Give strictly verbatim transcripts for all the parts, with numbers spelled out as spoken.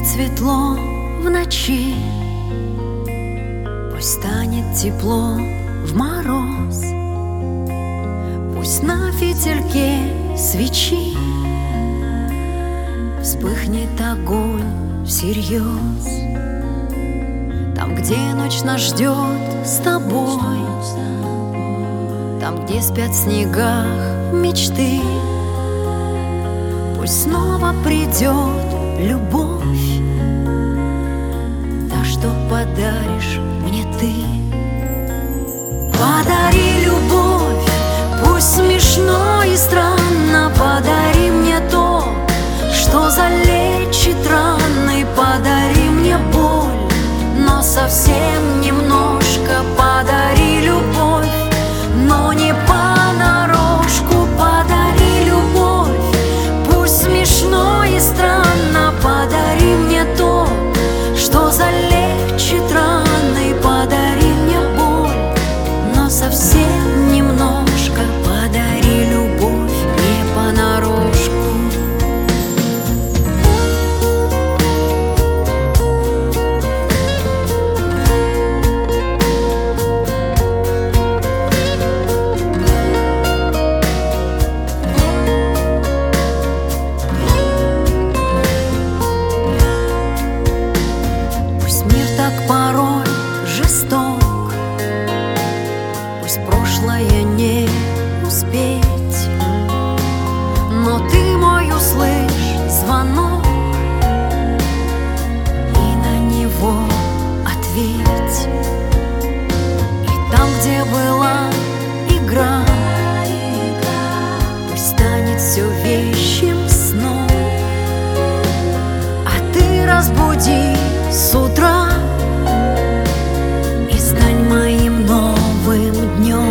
будет светло в ночи, пусть станет тепло в мороз, пусть на фитильке свечи вспыхнет огонь всерьез. Там, где ночь нас ждет с тобой, там, где спят в снегах мечты, пусть снова придет любовь, та, что подаришь мне ты. Подари любовь, пусть смешно и странно, подари мне то, что залечит раны, подари мне боль, но совсем немножко. Подари любовь, но не понарошку. Подари любовь, пусть смешно и странно, подари мне то, что залечит раны, подари мне боль, но совсем немножко. Подари любовь не понарошку. Порой жесток, пусть прошлое не успеть, но ты мой услышь звонок и на него ответь. И там, где была игра, пусть станет все вещим сном, а ты разбуди с утра моим новым днем.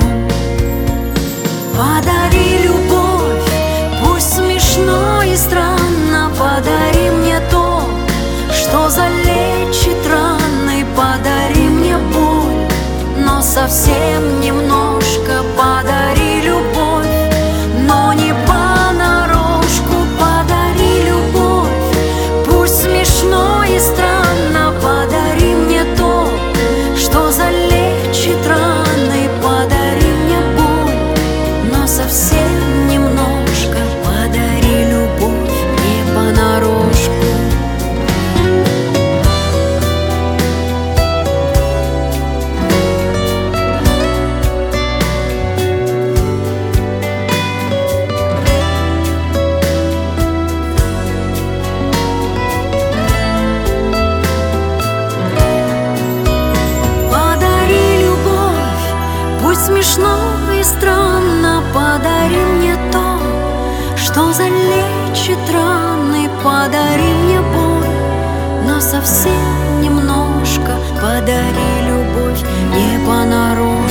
Подари любовь, пусть смешно и странно, подари мне то, что залечит раны, подари мне боль, но совсем немножко. Подари любовь, но не понарошку. Подари любовь, пусть смешно и странно, подари мне то, что залечит раны, подари мне боль, но совсем немножко. Подари любовь не понарошку. Смешно и странно, подари мне то, что залечит раны, подари мне боль, но совсем немножко. Подари любовь не понарошку.